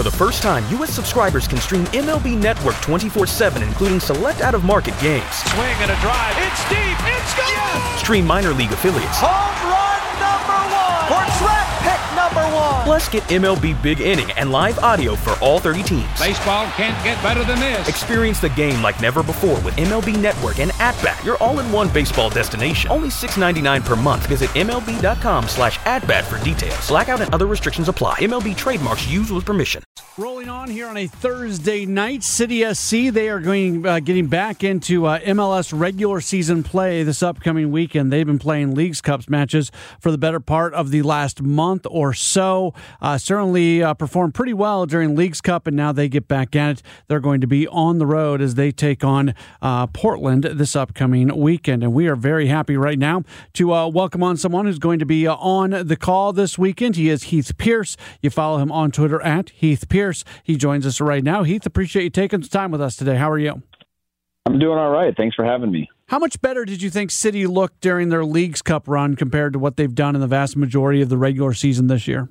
For the first time, U.S. subscribers can stream MLB Network 24/7, including select out-of-market games. Swing and a drive. It's deep. It's gone. Yes! Stream minor league affiliates. Home run number 1. Or draft pick number 1. Plus, get MLB Big Inning and live audio for all 30 teams. Baseball can't get better than this. Experience the game like never before with MLB Network and At-Bat, your all-in-one baseball destination. Only $6.99 per month. Visit MLB.com/at-bat for details. Blackout and other restrictions apply. MLB trademarks used with permission. Rolling on here on a Thursday night, City SC, they are getting back into MLS regular season play this upcoming weekend. They've been playing Leagues Cup matches for the better part of the last month or so. Certainly performed pretty well during Leagues Cup, and now they get back at it. They're going to be on the road as they take on Portland this upcoming weekend. And we are very happy right now to welcome on someone who's going to be on the call this weekend. He is Heath Pearce. You follow him on Twitter at Heath Pearce. He joins us right now. Heath, appreciate you taking some time with us today. How are you? I'm doing all right. Thanks for having me. How much better did you think City looked during their Leagues Cup run compared to what they've done in the vast majority of the regular season this year?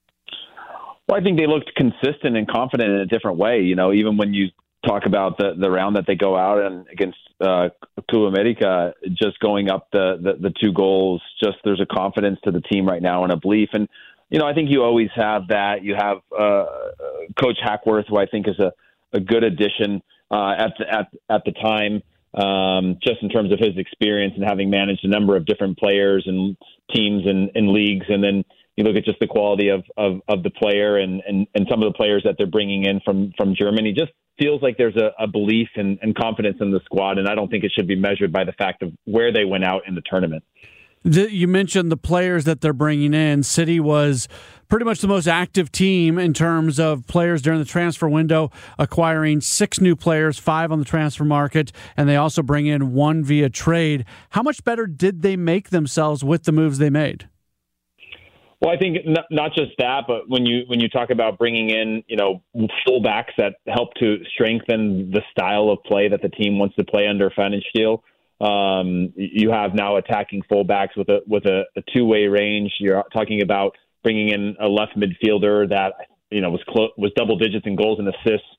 Well, I think they looked consistent and confident in a different way. You know, even when you talk about the round that they go out and against Club America, just going up the 2 goals, just there's a confidence to the team right now and a belief. And, you know, I think you always have that. You have Coach Hackworth, who I think is a good addition at the time, just in terms of his experience and having managed a number of different players and teams and leagues. And then you look at just the quality of the player and some of the players that they're bringing in from Germany. Just feels like there's a belief and confidence in the squad, and I don't think it should be measured by the fact of where they went out in the tournament. You mentioned the players that they're bringing in. City was pretty much the most active team in terms of players during the transfer window, acquiring 6 new players, 5 on the transfer market, and they also bring in 1 via trade. How much better did they make themselves with the moves they made? Well, I think not just that, but when you talk about bringing in, you know, fullbacks that help to strengthen the style of play that the team wants to play under Pfannenstiel. You have now attacking fullbacks with a 2-way range. You're talking about bringing in a left midfielder that, you know, was double digits in goals and assists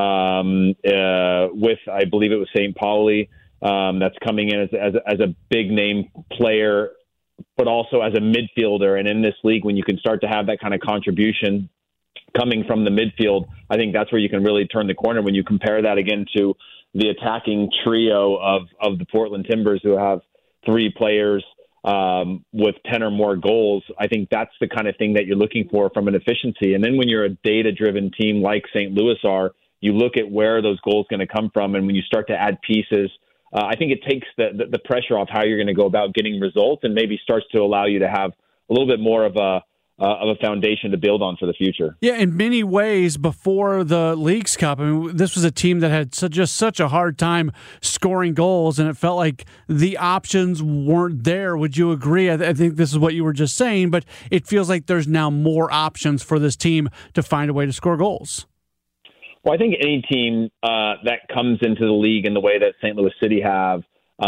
with, I believe it was St. Pauli, that's coming in as a big name player, but also as a midfielder. And in this league, when you can start to have that kind of contribution coming from the midfield, I think that's where you can really turn the corner. When you compare that again to the attacking trio of the Portland Timbers, who have 3 players with 10 or more goals, I think that's the kind of thing that you're looking for from an efficiency. And then when you're a data-driven team like St. Louis are, you look at where those goals going to come from. And when you start to add pieces, I think it takes the pressure off how you're going to go about getting results, and maybe starts to allow you to have a little bit more of a foundation to build on for the future. Yeah, in many ways, before the Leagues Cup, I mean, this was a team that had such a hard time scoring goals, and it felt like the options weren't there. Would you agree? I think this is what you were just saying, but it feels like there's now more options for this team to find a way to score goals. Well, I think any team that comes into the league in the way that St. Louis City have,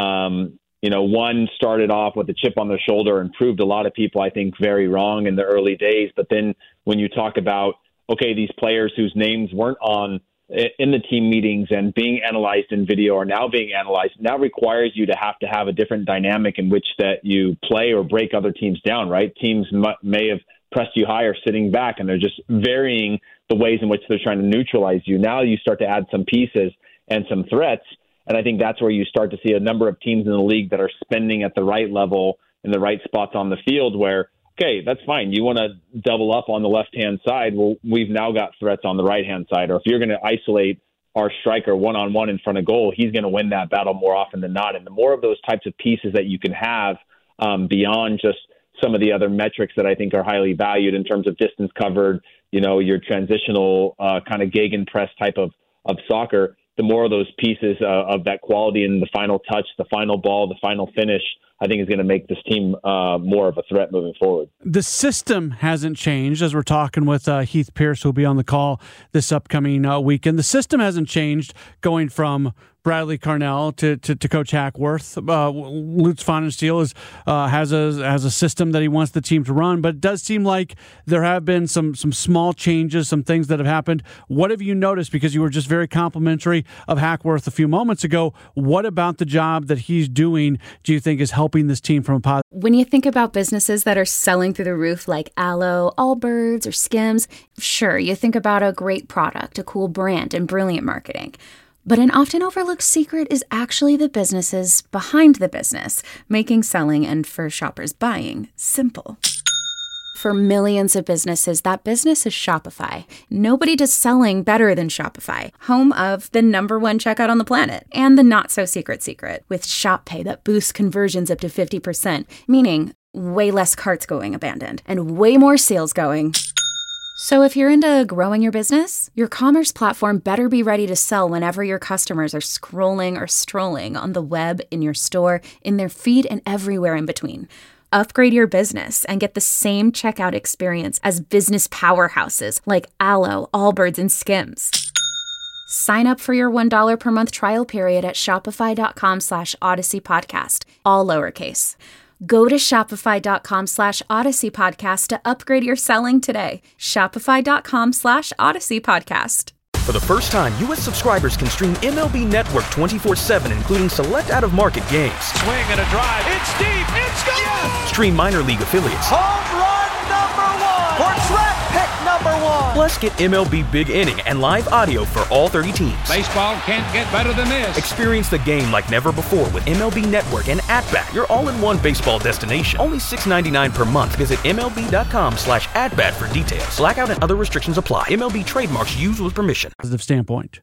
one started off with a chip on their shoulder and proved a lot of people, I think, very wrong in the early days. But then when you talk about, okay, these players whose names weren't on in the team meetings and being analyzed in video are now being analyzed, now requires you to have a different dynamic in which that you play or break other teams down, right? Teams may have pressed you high or sitting back, and they're just varying the ways in which they're trying to neutralize you. Now you start to add some pieces and some threats, and I think that's where you start to see a number of teams in the league that are spending at the right level in the right spots on the field where, okay, that's fine. You want to double up on the left-hand side. Well, we've now got threats on the right-hand side. Or if you're going to isolate our striker one-on-one in front of goal, he's going to win that battle more often than not. And the more of those types of pieces that you can have beyond just some of the other metrics that I think are highly valued in terms of distance covered, your transitional kind of gegenpress type of soccer, the more of those pieces of that quality in the final touch, the final ball, the final finish, I think is going to make this team more of a threat moving forward. The system hasn't changed, as we're talking with Heath Pierce, who will be on the call this upcoming weekend. The system hasn't changed going from Bradley Carnell to Coach Hackworth. Lutz Pfannenstiel has a system that he wants the team to run, but it does seem like there have been some small changes, some things that have happened. What have you noticed? Because you were just very complimentary of Hackworth a few moments ago. What about the job that he's doing do you think is helping this team from a positive? When you think about businesses that are selling through the roof like Aloe, Allbirds, or Skims, sure, you think about a great product, a cool brand, and brilliant marketing. But an often overlooked secret is actually the businesses behind the business, making selling and, for shoppers, buying simple. For millions of businesses, that business is Shopify. Nobody does selling better than Shopify, home of the #1 checkout on the planet, and the not-so-secret secret, with Shop Pay that boosts conversions up to 50%, meaning way less carts going abandoned, and way more sales going. So if you're into growing your business, your commerce platform better be ready to sell whenever your customers are scrolling or strolling on the web, in your store, in their feed, and everywhere in between. Upgrade your business and get the same checkout experience as business powerhouses like Aloe, Allbirds, and Skims. Sign up for your $1 per month trial period at shopify.com/Odyssey Podcast, all lowercase. Go to shopify.com/Odyssey Podcast to upgrade your selling today. Shopify.com/Odyssey Podcast. For the first time, U.S. subscribers can stream MLB Network 24/7, including select out-of-market games. Swing and a drive. It's deep. It's gone. Yes. Stream minor league affiliates. Home run #1. Portrait pick #1. Plus, get MLB Big Inning and live audio for all 30 teams. Baseball can't get better than this. Experience the game like never before with MLB Network and At-Bat, your all-in-one baseball destination. Only $6.99 per month. Visit MLB.com/at-bat for details. Blackout and other restrictions apply. MLB trademarks used with permission. Positive standpoint.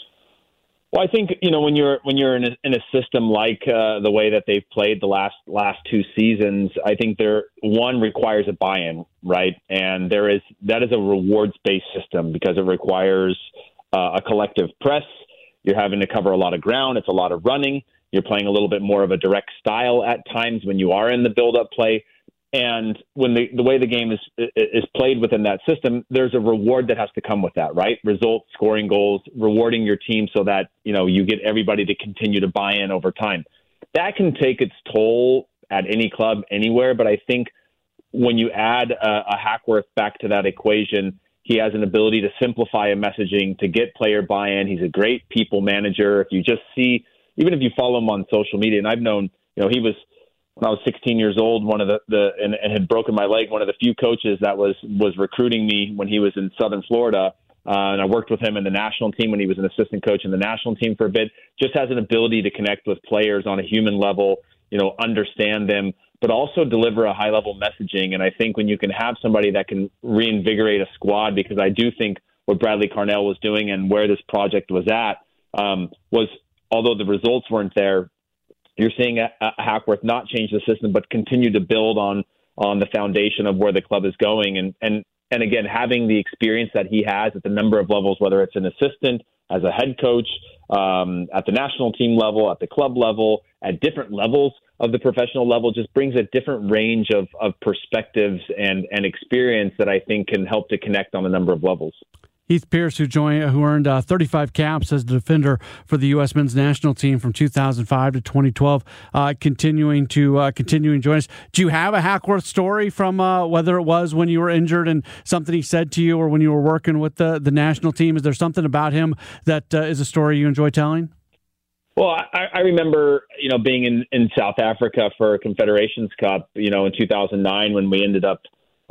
Well, I think when you're in a system like the way that they've played the last 2 seasons, I think one requires a buy-in, right? And that is a rewards-based system because it requires a collective press. You're having to cover a lot of ground. It's a lot of running. You're playing a little bit more of a direct style at times when you are in the build-up play. And when the way the game is played within that system, there's a reward that has to come with that, right? Results, scoring goals, rewarding your team so that, you get everybody to continue to buy in over time. That can take its toll at any club anywhere. But I think when you add a Hackworth back to that equation, he has an ability to simplify a messaging, to get player buy-in. He's a great people manager. If you just see, even if you follow him on social media, and I've known, he was, when I was 16 years old, one of and had broken my leg, one of the few coaches that was recruiting me when he was in Southern Florida. And I worked with him in the national team when he was an assistant coach in the national team for a bit. Just has an ability to connect with players on a human level, understand them, but also deliver a high-level messaging. And I think when you can have somebody that can reinvigorate a squad, because I do think what Bradley Carnell was doing and where this project was at was, although the results weren't there, you're seeing a Hackworth not change the system, but continue to build on the foundation of where the club is going. And again, having the experience that he has at the number of levels, whether it's an assistant, as a head coach, at the national team level, at the club level, at different levels of the professional level, just brings a different range of perspectives and experience that I think can help to connect on a number of levels. Heath Pierce, who earned 35 caps as the defender for the U.S. men's national team from 2005 to 2012, continuing to join us. Do you have a Hackworth story from whether it was when you were injured and something he said to you, or when you were working with the national team? Is there something about him that is a story you enjoy telling? Well, I remember, being in South Africa for a Confederations Cup, in 2009 when we ended up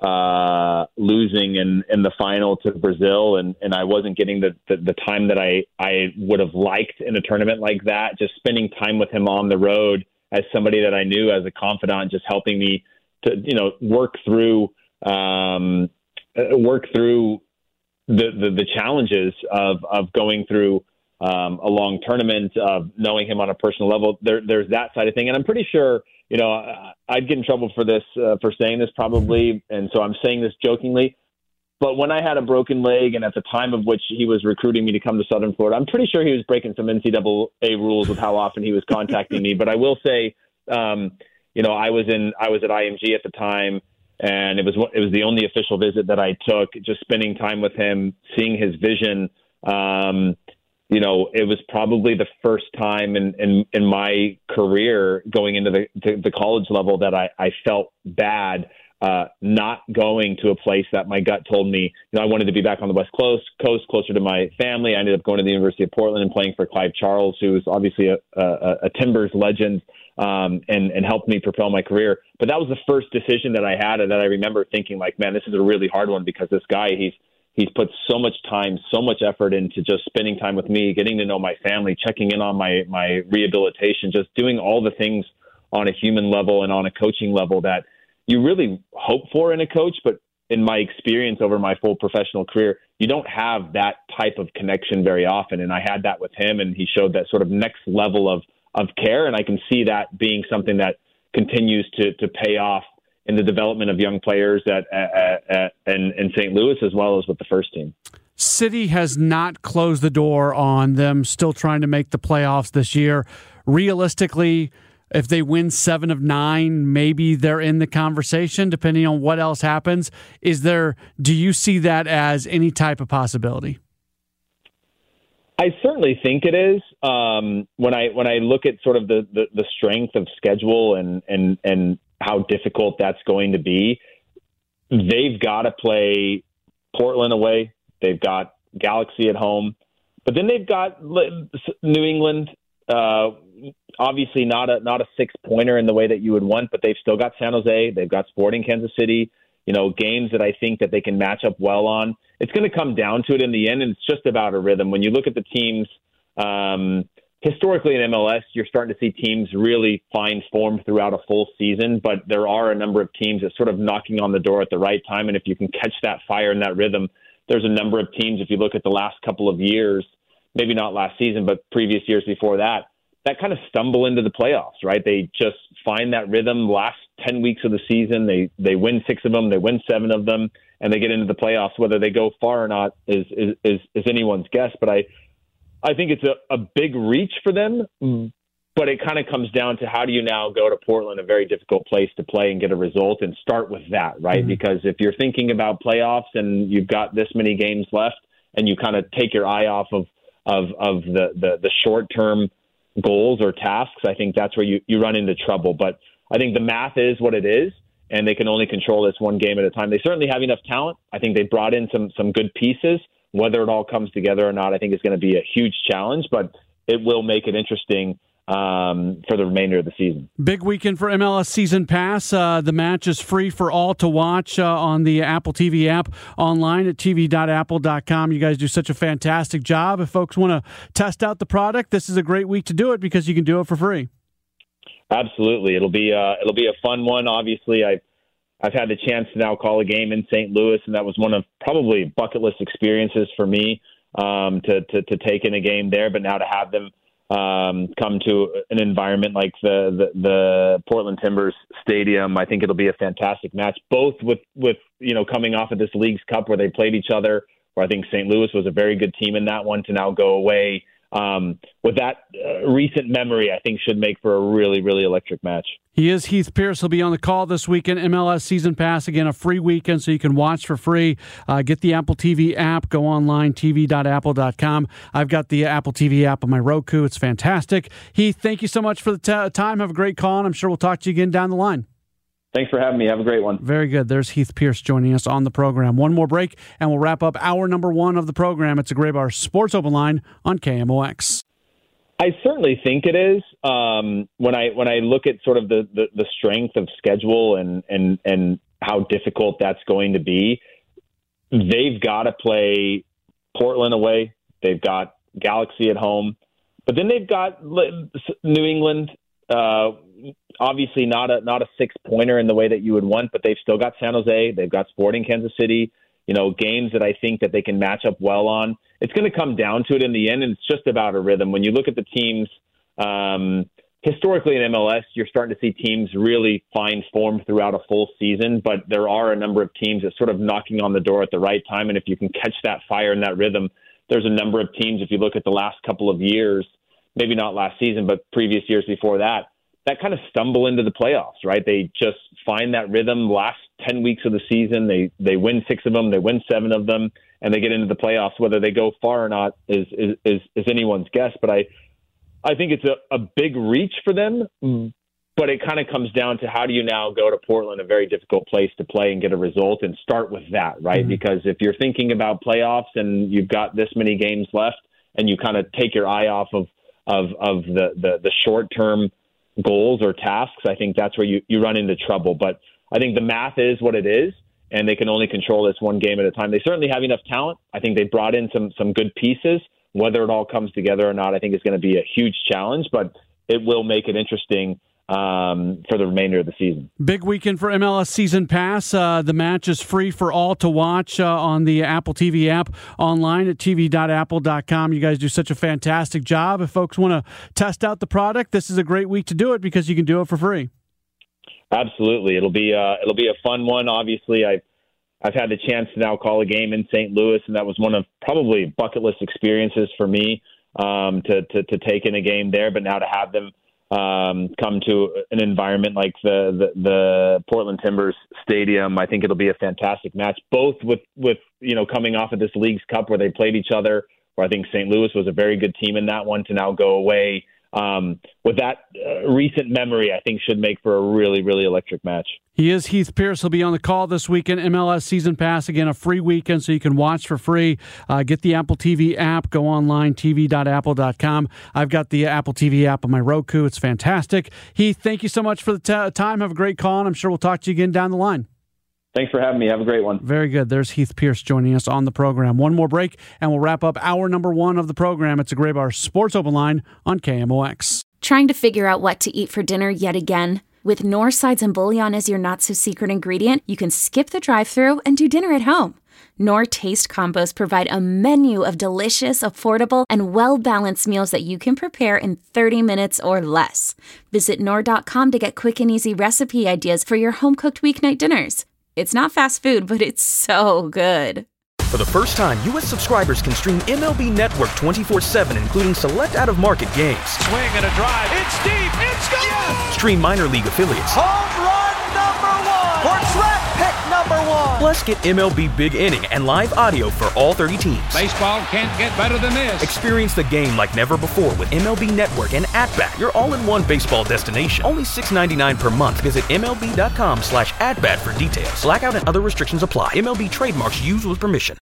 losing in the final to Brazil, and I wasn't getting the time that I would have liked in a tournament like that. Just spending time with him on the road as somebody that I knew as a confidant, just helping me to work through the challenges of going through a long tournament, of knowing him on a personal level. There's that side of thing, and I'm pretty sure. I'd get in trouble for this, for saying this probably, and so I'm saying this jokingly. But when I had a broken leg, and at the time of which he was recruiting me to come to Southern Florida, I'm pretty sure he was breaking some NCAA rules with how often he was contacting me. But I will say I was at IMG at the time, and it was the only official visit that I took. Just spending time with him, seeing his vision. It was probably the first time in my career going into the college level that I felt bad not going to a place that my gut told me, I wanted to be back on the West Coast, closer to my family. I ended up going to the University of Portland and playing for Clive Charles, who was obviously a Timbers legend, and helped me propel my career. But that was the first decision that I had, and that I remember thinking, like, man, this is a really hard one, because this guy, he's put so much time, so much effort into just spending time with me, getting to know my family, checking in on my rehabilitation, just doing all the things on a human level and on a coaching level that you really hope for in a coach. But in my experience over my full professional career, you don't have that type of connection very often. And I had that with him, and he showed that sort of next level of care. And I can see that being something that continues to pay off in the development of young players in St. Louis, as well as with the first team. City has not closed the door on them still trying to make the playoffs this year. Realistically, if they win 7 of 9, maybe they're in the conversation, depending on what else happens. Do you see that as any type of possibility? I certainly think it is. When I look at sort of the strength of schedule and how difficult that's going to be, they've got to play Portland away. They've got Galaxy at home, but then they've got New England. Obviously not a 6-pointer in the way that you would want, but they've still got San Jose. They've got Sporting Kansas City. Games that I think that they can match up well on. It's going to come down to it in the end, and it's just about a rhythm. When you look at the teams, historically in MLS, you're starting to see teams really find form throughout a full season, but there are a number of teams that sort of knocking on the door at the right time, and if you can catch that fire and that rhythm, there's a number of teams, if you look at the last couple of years, maybe not last season, but previous years before that kind of stumble into the playoffs, right? They just find that rhythm last 10 weeks of the season. They win 6 of them, they win 7 of them, and they get into the playoffs. Whether they go far or not is anyone's guess. But I think it's a big reach for them, but it kind of comes down to how do you now go to Portland, a very difficult place to play, and get a result and start with that, right? Mm-hmm. Because if you're thinking about playoffs and you've got this many games left and you kind of take your eye off of the short-term goals or tasks, I think that's where you run into trouble. But I think the math is what it is, and they can only control this one game at a time. They certainly have enough talent. I think they brought in some good pieces. Whether it all comes together or not, I think is going to be a huge challenge, but it will make it interesting for the remainder of the season. Big weekend for MLS Season Pass. The match is free for all to watch on the Apple TV app, online at tv.apple.com. You guys do such a fantastic job. If folks want to test out the product, this is a great week to do it because you can do it for free. Absolutely. It'll be a fun one. Obviously, I've had the chance to now call a game in St. Louis, and that was one of probably bucket list experiences for me to take in a game there, but now to have them come to an environment like the Portland Timbers Stadium, I think it'll be a fantastic match, both with coming off of this Leagues Cup where they played each other, where I think St. Louis was a very good team in that one, to now go away with that recent memory, I think should make for a really, really electric match. He is Heath Pearce. He'll be on the call this weekend. MLS Season Pass, again, a free weekend so you can watch for free. Get the Apple TV app. Go online, tv.apple.com. I've got the Apple TV app on my Roku. It's fantastic. Heath, thank you so much for the time. Have a great call, and I'm sure we'll talk to you again down the line. Thanks for having me. Have a great one. Very good. There's Heath Pearce joining us on the program. One more break, and we'll wrap up hour number 1 of the program. It's a Graybar Sports Open Line on KMOX. I certainly think it is. When I look at sort of the strength of schedule and how difficult that's going to be, they've got to play Portland away. They've got Galaxy at home, but then they've got New England. Obviously not a 6-pointer in the way that you would want, but they've still got San Jose. They've got Sporting Kansas City. Games that I think that they can match up well on. It's going to come down to it in the end, and it's just about a rhythm. When you look at the teams, historically in MLS, you're starting to see teams really find form throughout a full season, but there are a number of teams that sort of knocking on the door at the right time, and if you can catch that fire and that rhythm, there's a number of teams, if you look at the last couple of years, maybe not last season, but previous years before that that kind of stumble into the playoffs, right? They just find that rhythm last 10 weeks of the season. They win 6 of them, they win 7 of them, and they get into the playoffs. Whether they go far or not is anyone's guess. But I think it's a big reach for them. But it kind of comes down to how do you now go to Portland, a very difficult place to play, and get a result and start with that, right? Mm-hmm. Because if you're thinking about playoffs and you've got this many games left and you kind of take your eye off of the short-term goals or tasks, I think that's where you run into trouble. But I think the math is what it is, and they can only control this one game at a time. They certainly have enough talent. I think they brought in some good pieces. Whether it all comes together or not, I think is going to be a huge challenge, but it will make it interesting for the remainder of the season. Big weekend for MLS Season Pass. The match is free for all to watch on the Apple TV app, online at tv.apple.com. You guys do such a fantastic job. If folks want to test out the product, this is a great week to do it because you can do it for free. Absolutely. It'll be a fun one. Obviously, I've had the chance to now call a game in St. Louis, and that was one of probably bucket list experiences for me to take in a game there, but now to have them come to an environment like the Portland Timbers Stadium, I think it'll be a fantastic match, both with coming off of this Leagues Cup where they played each other, where I think St. Louis was a very good team in that one, to now go away with that recent memory, I think should make for a really, really electric match. He is Heath Pierce. He'll be on the call this weekend. MLS Season Pass, again, a free weekend so you can watch for free. Get the Apple TV app. Go online, tv.apple.com. I've got the Apple TV app on my Roku. It's fantastic. Heath, thank you so much for the time. Have a great call, and I'm sure we'll talk to you again down the line. Thanks for having me. Have a great one. Very good. There's Heath Pierce joining us on the program. One more break, and we'll wrap up hour number 1 of the program. It's a Graybar Sports Open Line on KMOX. Trying to figure out what to eat for dinner yet again? With Knorr sides and bouillon as your not-so-secret ingredient, you can skip the drive-thru and do dinner at home. Knorr Taste Combos provide a menu of delicious, affordable, and well-balanced meals that you can prepare in 30 minutes or less. Visit Knorr.com to get quick and easy recipe ideas for your home-cooked weeknight dinners. It's not fast food, but it's so good. For the first time, U.S. subscribers can stream MLB Network 24/7, including select out-of-market games. Swing and a drive. It's deep. It's gone. Yes! Stream minor league affiliates. Home run number 1. Or track pick number 1. Plus, get MLB Big Inning and live audio for all 30 teams. Baseball can't get better than this. Experience the game like never before with MLB Network and At-Bat, your all-in-one baseball destination. Only $6.99 per month. Visit MLB.com/atbat for details. Blackout and other restrictions apply. MLB trademarks used with permission.